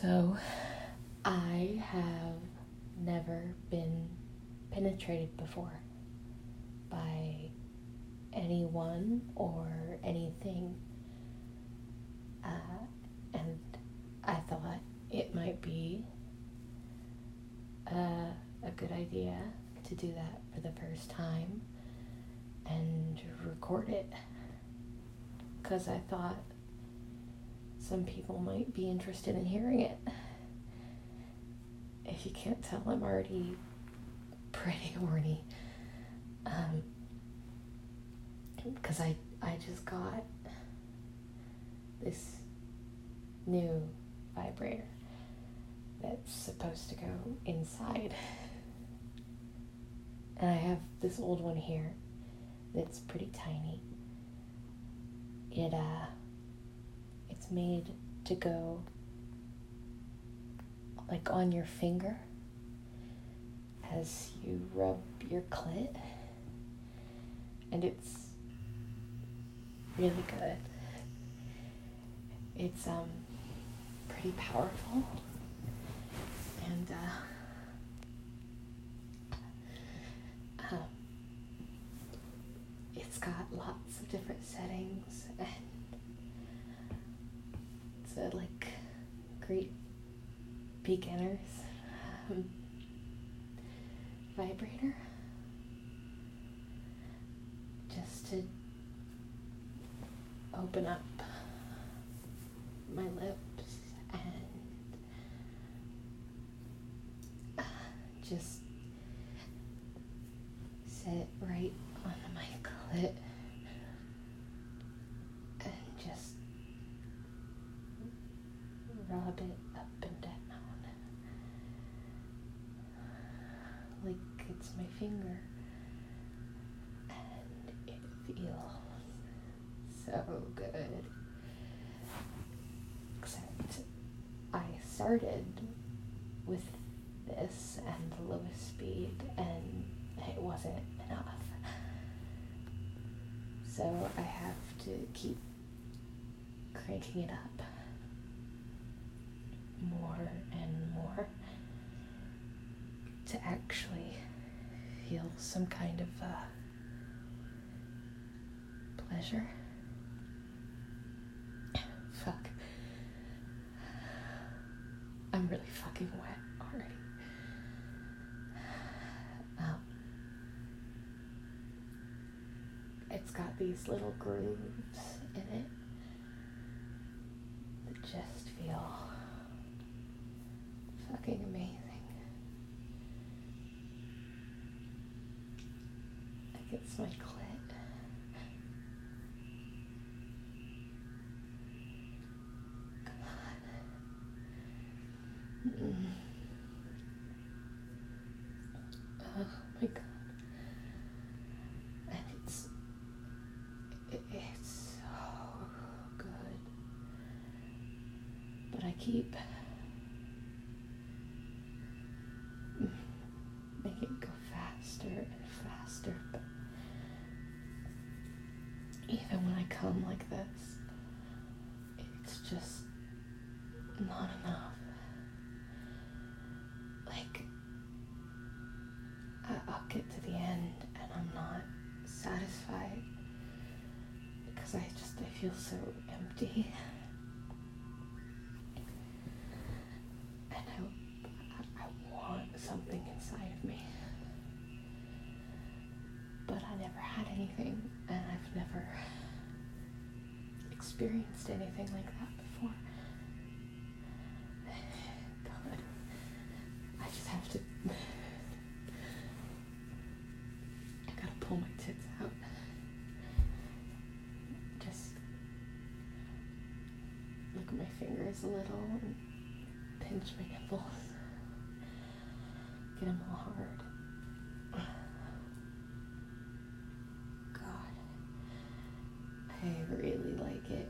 So, I have never been penetrated before by anyone or anything, and I thought it might be a good idea to do that for the first time and record it, because I thought some people might be interested in hearing it. If you can't tell, I'm already pretty horny, because I just got this new vibrator that's supposed to go inside, and I have this old one here that's pretty tiny. It's made to go like on your finger as you rub your clit, and it's really good. It's pretty powerful, and it's got lots of different settings, and it's a great beginner's vibrator, just to open up my lips and just sit right on my clit and just rub it up and down like it's my finger, and it feels so good. Except I started with this and the lowest speed, and it wasn't enough. So I have to keep cranking it up more and more to actually feel some kind of pleasure. Fuck. I'm really fucking wet already. It's got these little grooves in it that just feel fucking amazing. Like it's my clit. Come on. Oh my god. And it's so good. But I keep making it go faster and faster, but even when I come like this, it's just not enough. I'll get to the end and I'm not satisfied because I feel so empty. And I want something inside of me. But I never had anything, and I've never experienced anything like that before. God, I just have to... I gotta pull my tits out. Just look at my fingers a little and pinch my nipples. Get them all hard. God, I really like it.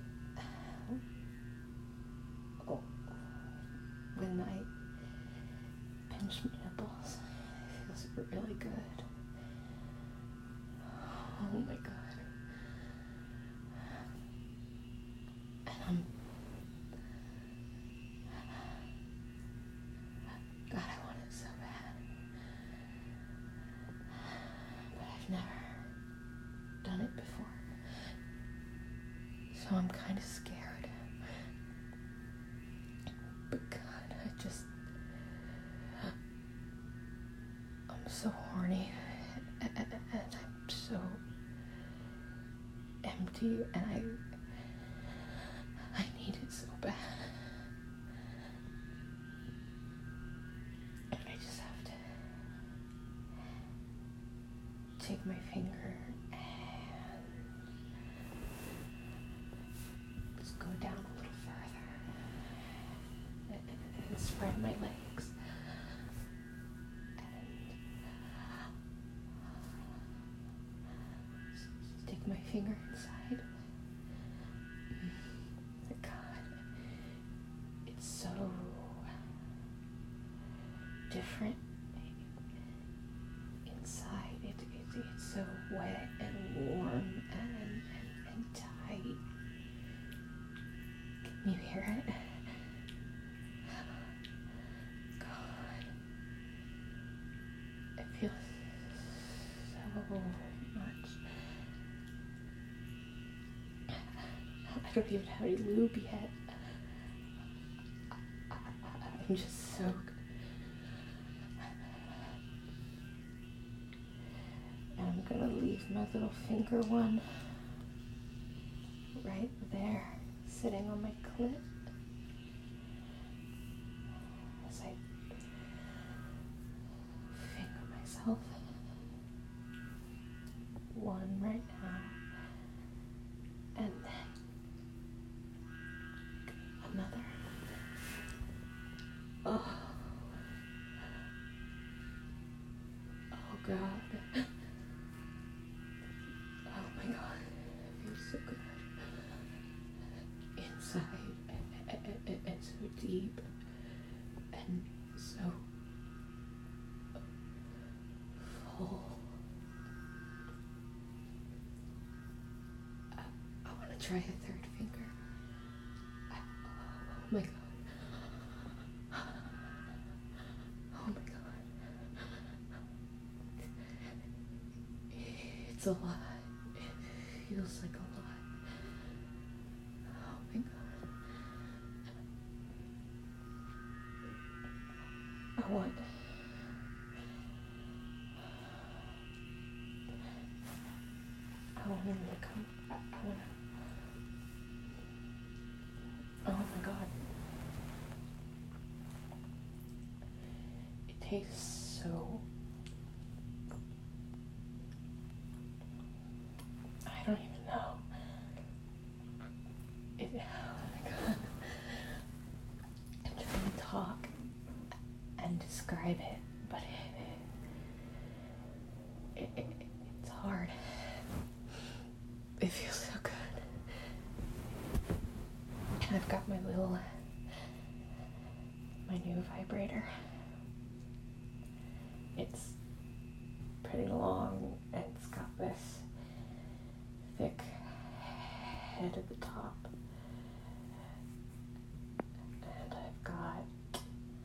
Oh, when I pinch my nipples, it feels really good. Oh my god. And now I'm kind of scared. But God, I'm so horny, and I'm so empty, and I need it so bad. And I just have to take my finger and just go down a little further and spread my legs. Stick my finger inside. God, it's so different inside. It's so wet and warm and tight. Can you hear it? God, it feels so much. I don't even have any lube yet. I'm just soaked. And I'm gonna leave my little finger one right there, sitting on my clit. As I finger myself. One right now. And then another. Oh God. Oh my God. It feels so good. Inside. And so deep. And so full. I want to try a third finger. Oh my God. Oh my God. It's a lot. It feels like a lot. Oh my God. I want him to come. I want to. Oh my God. It tastes so. I don't even know. Oh my God. I'm trying to talk and describe it, but it's hard. It feels so good. And I've got my new vibrator. It's pretty long, and it's got this thick head at the top. And I've got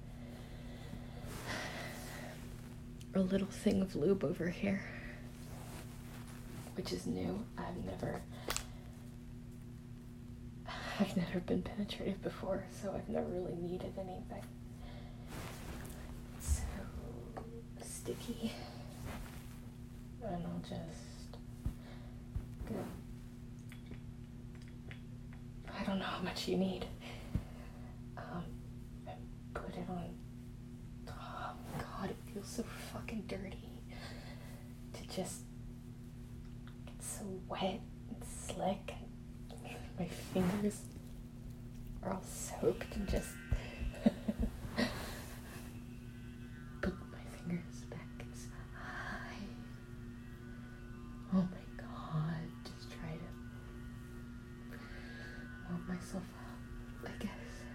a little thing of lube over here, which is new. I've never been penetrated before, so I've never really needed anything. It's so sticky. And I'll just go. I don't know how much you need. And put it on. Oh God, it feels so fucking dirty. To just get so wet and slick. My fingers are all soaked and just put my fingers back inside. Oh my God, just try to warm myself up, I guess.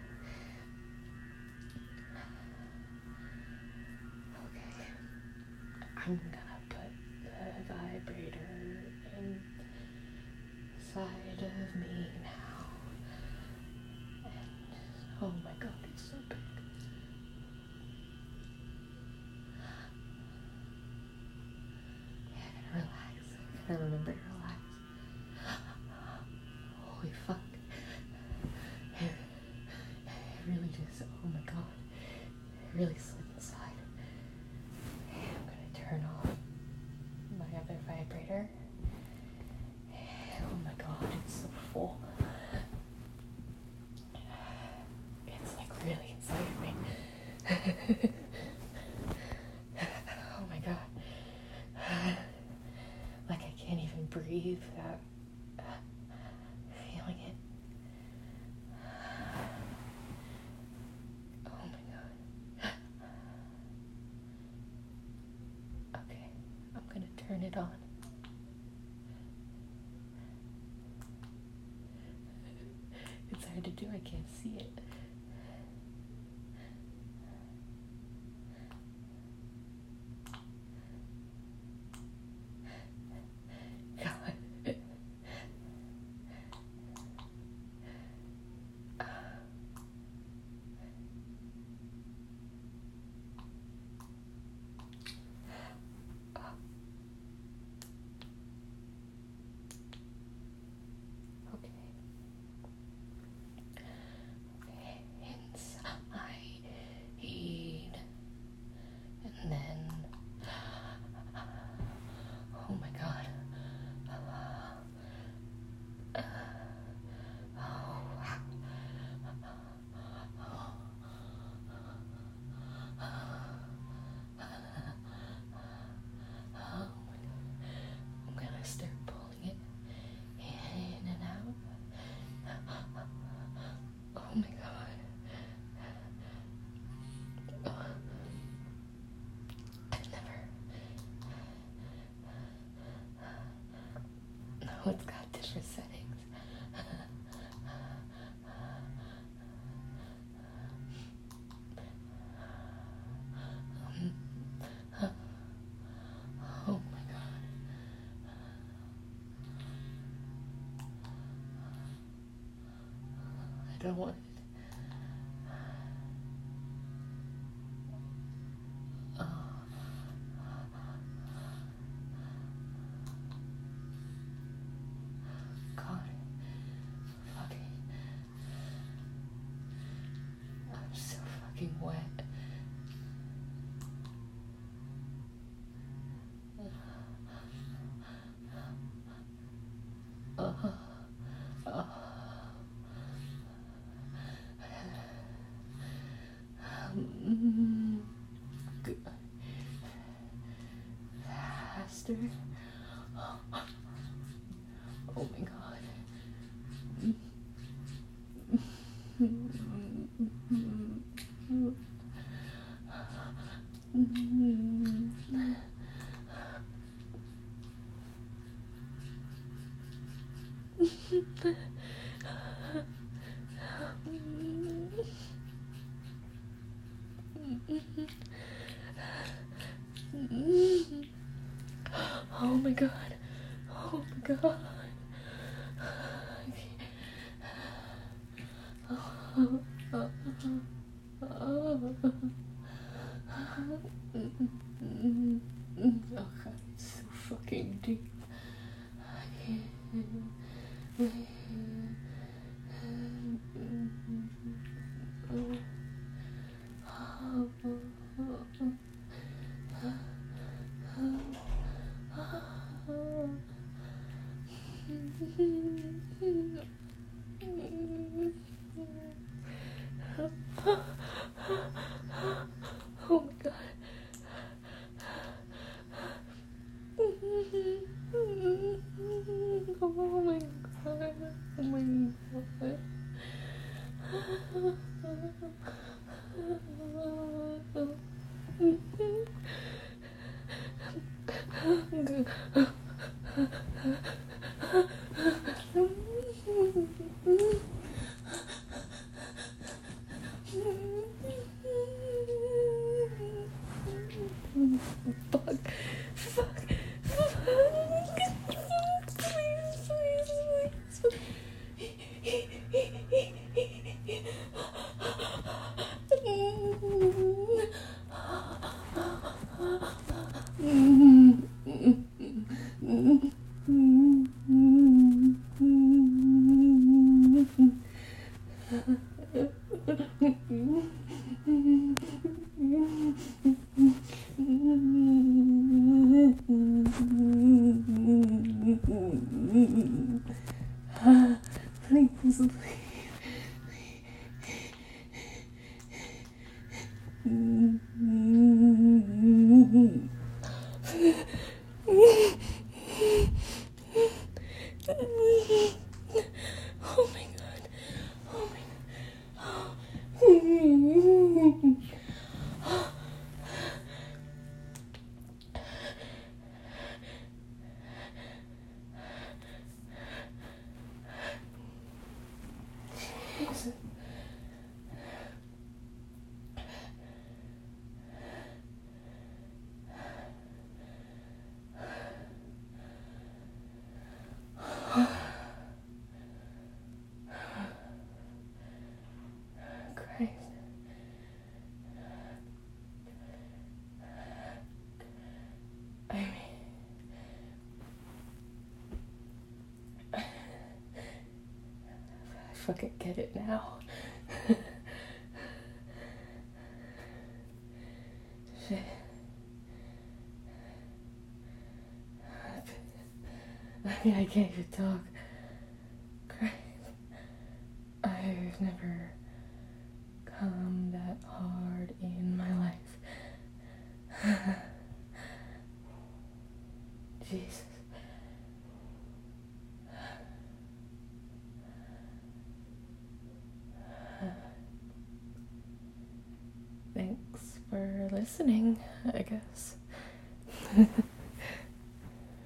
Okay, I'm gonna put the vibrator inside of me now. And oh my God, it's so big. I gotta relax. I gotta remember to relax. Holy fuck. just, oh my god, it really slid inside. I'm gonna turn off my other vibrator. Oh my god, it's so full. It's like really inside of me. Oh my god. Like I can't even breathe without feeling it. Oh my god. Okay, I'm gonna turn it on. It's hard to do, I can't see it. God. Okay. Inside. And then, oh my god. I'm gonna start pulling it in and out. Oh my god. I've never. No, it's got different settings. Oh my god. I don't want it. God. Fucking. I'm so fucking wet. Faster. Oh my god. Oh my god. Oh my god. Oh god, it's so fucking deep. I can't. Oh my god. Oh my god. Oh my god. Fuck. Please. Please, please. Oh my god. Oh my god. Jesus. Christ. I mean, I fucking get it now. Shit. I mean, I can't even talk. Christ. I've never come that hard in my life. Jesus. Thanks for listening, I guess.